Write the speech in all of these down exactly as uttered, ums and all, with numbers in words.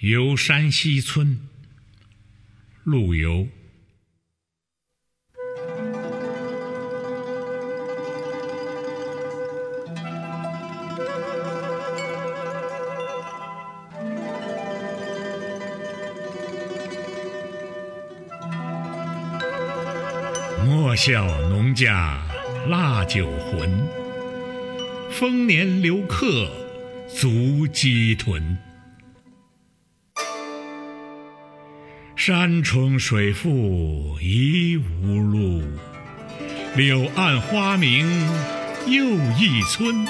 游山西村，陆游。莫笑农家腊酒浑，丰年留客足鸡豚。山重水复疑无路，柳暗花明又一村。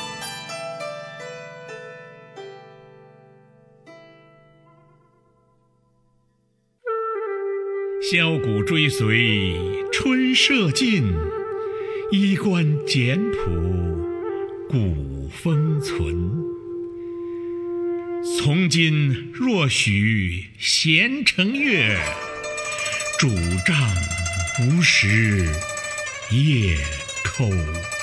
箫鼓追随春社近，衣冠简朴古风存。从今若许闲乘月，拄杖无时夜叩